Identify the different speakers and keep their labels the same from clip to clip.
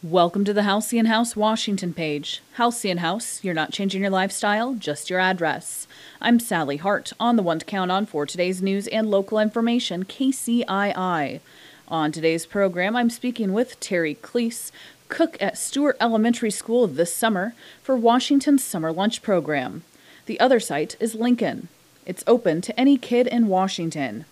Speaker 1: Welcome to the Halcyon House Washington page. Halcyon House, you're not changing your lifestyle, just your address. I'm Sally Hart, on the one to count on for today's news and local information, KCII. On today's program, I'm speaking with Terry Cleese, cook at Stewart Elementary School this summer for Washington's summer lunch program. The other site is Lincoln. It's open to any kid in Washington.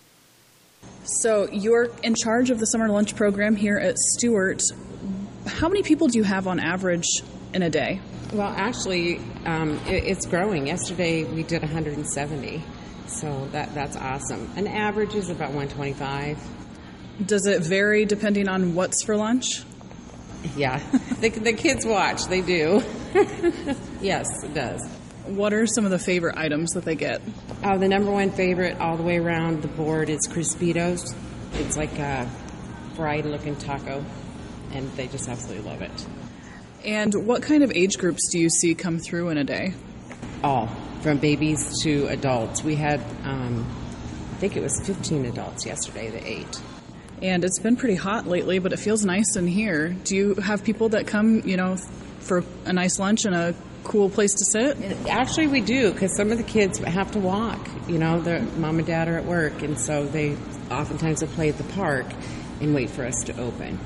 Speaker 1: So you're in charge of the summer lunch program here at Stewart. How many people do you have on average in a day?
Speaker 2: Well, actually, it's growing. Yesterday we did 170, so that's awesome. An average is about 125.
Speaker 1: Does it vary depending on what's for lunch?
Speaker 2: Yeah, the kids watch. They do. Yes, it does.
Speaker 1: What are some of the favorite items that they get?
Speaker 2: The number one favorite all the way around the board is Crispitos. It's like a fried-looking taco, and they just absolutely love it.
Speaker 1: And what kind of age groups do you see come through in a day?
Speaker 2: All, from babies to adults. We had, I think it was 15 adults yesterday that ate.
Speaker 1: And it's been pretty hot lately, but it feels nice in here. Do you have people that come, for a nice lunch and a cool place to sit?
Speaker 2: Actually, we do, because some of the kids have to walk. Their mom and dad are at work, and so they oftentimes will play at the park and wait for us to open.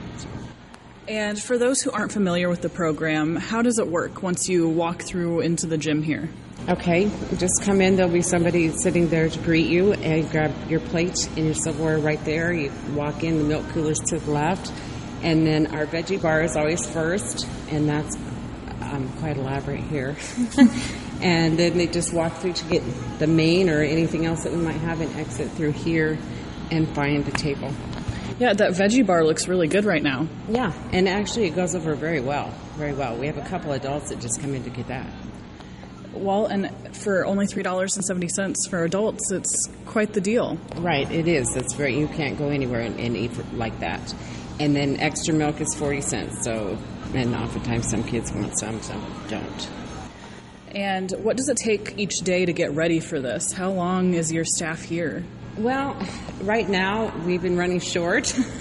Speaker 1: And for those who aren't familiar with the program, how does it work once you walk through into the gym here?
Speaker 2: Okay, just come in. There'll be somebody sitting there to greet you, and grab your plate and your silverware right there. You walk in, the milk cooler's to the left, and then our veggie bar is always first, and that's quite elaborate here. And then they just walk through to get the main or anything else that we might have and exit through here and find a table.
Speaker 1: Yeah, that veggie bar looks really good right now.
Speaker 2: Yeah, and actually it goes over very well, very well. We have a couple adults that just come in to get that.
Speaker 1: Well, and for only $3.70 for adults, it's quite the deal.
Speaker 2: Right, it is. That's very. You can't go anywhere and eat like that. And then extra milk is 40 cents. So, and oftentimes some kids want some don't.
Speaker 1: And what does it take each day to get ready for this? How long is your staff here?
Speaker 2: Well, right now we've been running short.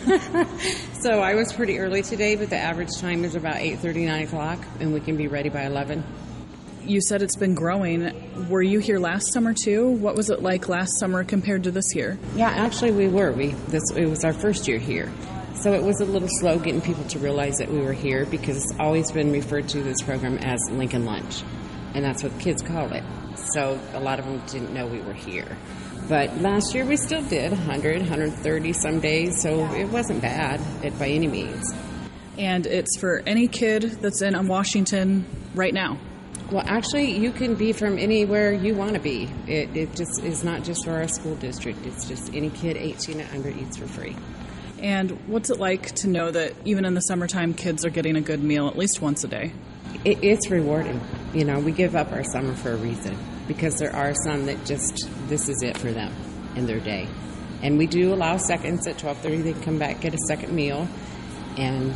Speaker 2: So I was pretty early today, but the average time is about 8:30, 9 o'clock, and we can be ready by 11.
Speaker 1: You said it's been growing. Were you here last summer too? What was it like last summer compared to this year?
Speaker 2: Yeah, actually we were. It was our first year here. So it was a little slow getting people to realize that we were here, because it's always been referred to this program as Lincoln Lunch, and that's what the kids call it. So a lot of them didn't know we were here. But last year we still did 100, 130 some days, so it wasn't bad by any means.
Speaker 1: And it's for any kid that's in Washington right now?
Speaker 2: Well, actually, you can be from anywhere you want to be. It just is not just for our school district. It's just any kid 18 and under eats for free.
Speaker 1: And what's it like to know that even in the summertime, kids are getting a good meal at least once a day?
Speaker 2: It's rewarding. We give up our summer for a reason, because there are some that just, this is it for them in their day. And we do allow seconds at 12:30. They can come back, get a second meal, and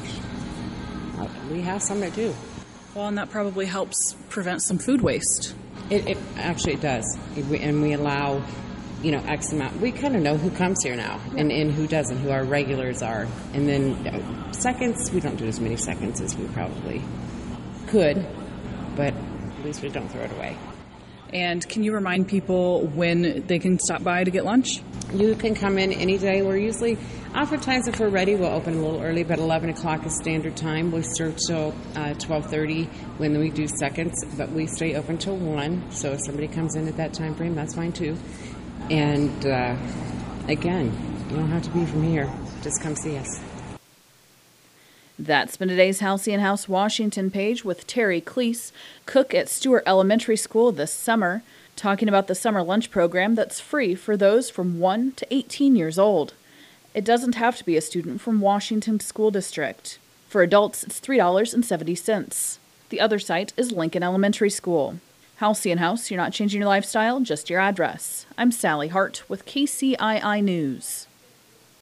Speaker 2: we have some that do.
Speaker 1: Well, and that probably helps prevent some food waste.
Speaker 2: It actually does. And we allow, X amount. We kind of know who comes here now, and who doesn't, who our regulars are. And then seconds, we don't do as many seconds as we probably could, but at least we don't throw it away.
Speaker 1: And can you remind people when they can stop by to get lunch?
Speaker 2: You can come in any day. Oftentimes if we're ready, we'll open a little early, but 11 o'clock is standard time. We serve till 12:30 when we do seconds, but we stay open till 1. So if somebody comes in at that time frame, that's fine too. And again, you don't have to be from here. Just come see us.
Speaker 1: That's been today's Halcyon House Washington page with Terry Cleese, cook at Stewart Elementary School this summer, talking about the summer lunch program that's free for those from 1 to 18 years old. It doesn't have to be a student from Washington School District. For adults, it's $3.70. The other site is Lincoln Elementary School. Halcyon House, you're not changing your lifestyle, just your address. I'm Sally Hart with KCII News.